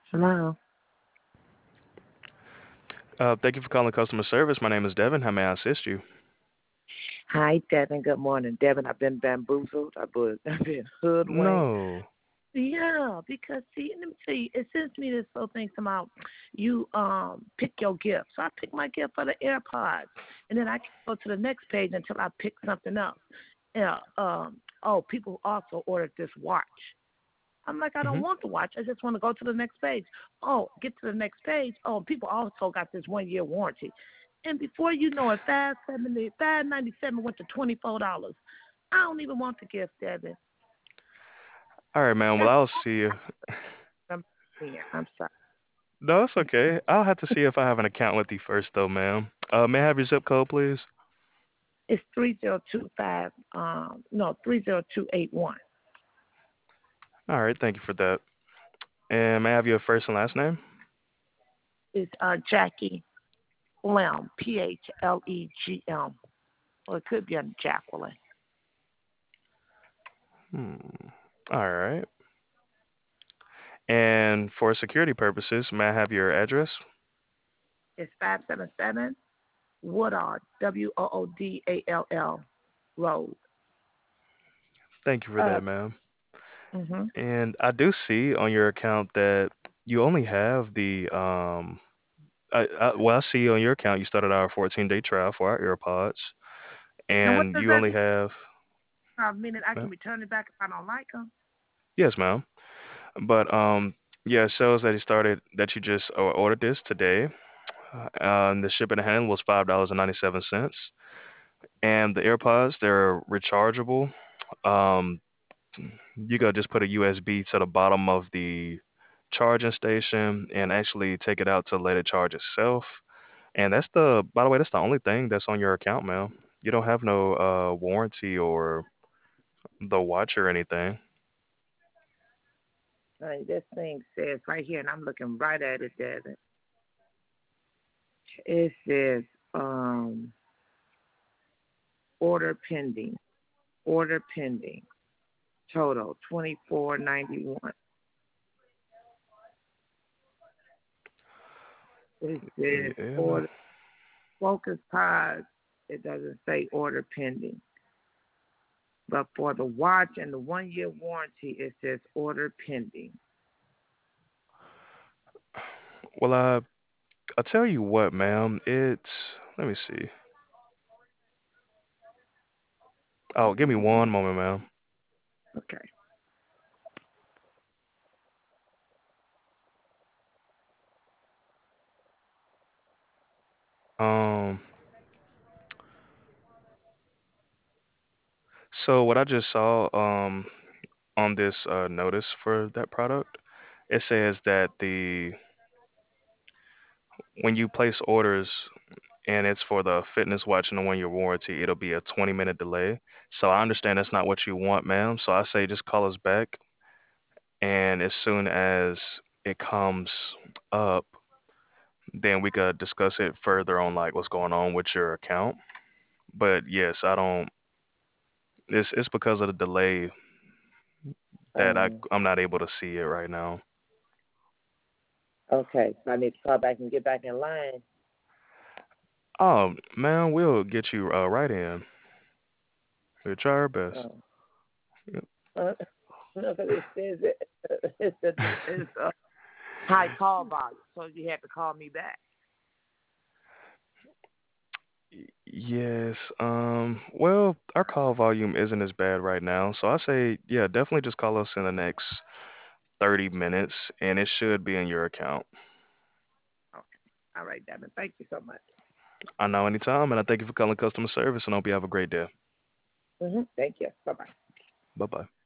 Hello. Thank you for calling customer service. My name is Devin. How may I assist you? Hi, Devin. Good morning. Devin, I've been bamboozled. I've been hoodwinked. No. Yeah, because see, let me tell you, it sends me this little thing about you pick your gift. So I picked my gift for the AirPods, and then I can go to the next page until I pick something else. Yeah. Oh, people also ordered this watch. I'm like, I don't Hmm. want the watch. I just want to go to the next page. Oh, get to the next page. Oh, people also got this 1 year warranty. And before you know it, 597 went to $24. I don't even want the gift, Devin. All right, man. Well, That's I'll see you. I'm yeah, I'm sorry. No, it's okay. I'll have to see if I have an account with you first, though, ma'am. May I have your zip code, please? It's 3025 no, 30281. All right. Thank you for that. And may I have your first and last name? It's Jackie Lem, Plegm. Or it could be under Jacqueline. Hmm. All right. And for security purposes, may I have your address? It's 577 Woodall, Woodall Road. Thank you for Uh, that, ma'am. mhm. And I do see on your account that you only have I see on your account you started our 14-day trial for our AirPods, And what and does you that only mean? have, Meaning I can ma'am? return it back if I don't like them? Yes, ma'am. But yeah, it shows that you just ordered this today. And the shipping and handling was $5.97, and the AirPods they're rechargeable. Um, you could just put a USB to the bottom of the charging station and actually take it out to let it charge itself. And by the way, that's the only thing that's on your account, ma'am. You don't have no warranty or the watch or anything. This thing says right here, and I'm looking right at it, Devin. It says order pending. Order pending. Total 24.91. It says Yeah. order focus pods. It doesn't say order pending. But for the watch and the 1 year warranty, it says order pending. Well, I'll tell you what, ma'am. Let me see. Oh, give me one moment, ma'am. Okay. Um, so what I just saw on this notice for that product, it says that the when you place orders and it's for the fitness watch and the 1 year warranty, it'll be a 20-minute delay. So I understand that's not what you want, ma'am. So I say just call us back, and as soon as it comes up, then we could discuss it further on like what's going on with your account. But yes, I don't. It's because of the delay that Um, I'm not able to see it right now. okay. So I need to call back and get back in line. Oh, man, we'll get you right in. We'll try our best. Oh. Yep. No, 'cause it says it's a high call volume, so you have to call me back. Yes. Well, our call volume isn't as bad right now, so I say, yeah, definitely just call us in the next 30 minutes, and it should be in your account. Okay. All right, Devin. Thank you so much. I know anytime, and I thank you for calling customer service, and I hope you have a great day. Thank you. Bye bye. Bye bye.